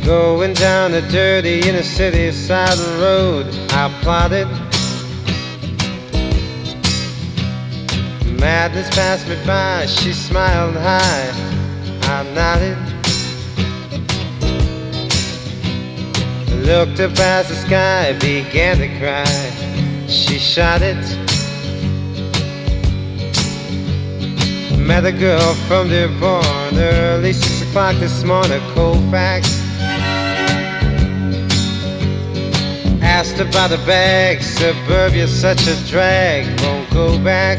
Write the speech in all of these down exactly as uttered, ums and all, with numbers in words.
Going down the dirty inner city side road, I plotted. Madness passed me by, she smiled high, I nodded. Looked up as the sky began to cry, she shot it. Met a girl from Dearborn, early six o'clock this morning, Colfax. Asked about a bag, suburbia's such a drag, won't go back.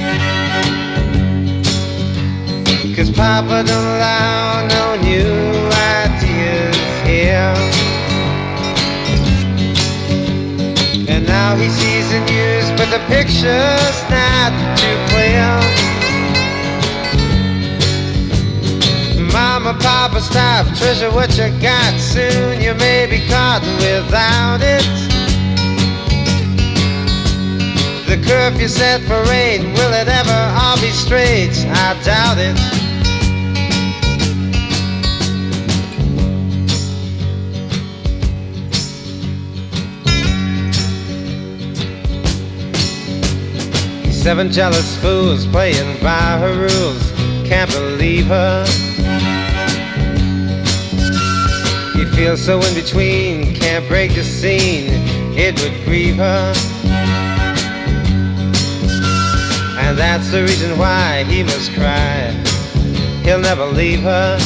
Cause Papa don't allow no new ideas here. And now he sees the news, but the picture's not too clear. Mama, Papa, stop, treasure what you got. Soon you may be caught without it. The curfew set for eight, will it ever all be straight? I doubt it. Seven jealous fools playing by her rules, can't believe her. You feel so in between, can't break the scene, it would grieve her. And that's the reason why he must cry, he'll never leave her.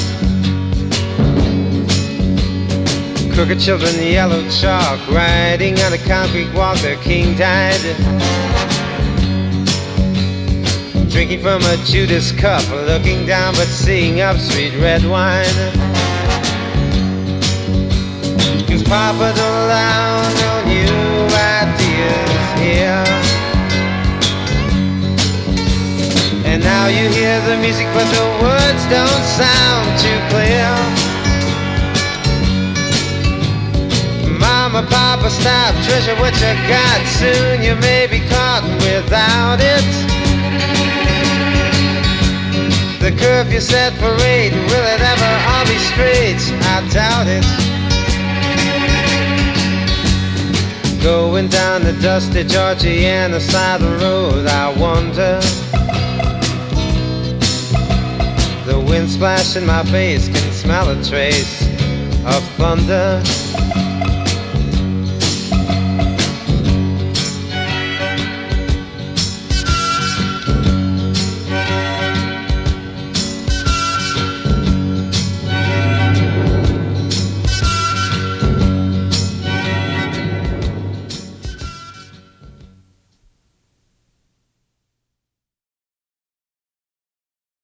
Crooked children, yellow chalk, riding on a concrete walk, their king died. Drinking from a Judas cup, looking down but seeing up, sweet red wine. Cause Papa don't allow no new ideas here. And now you hear the music but the words don't sound too clear. Mama, Papa, stop, treasure what you got. Soon you may be caught without it. The curfew set for eight, will it ever all be straight? I doubt it. Going down the dusty Georgiana side of the road, I wonder. The wind splash in my face can smell a trace of thunder.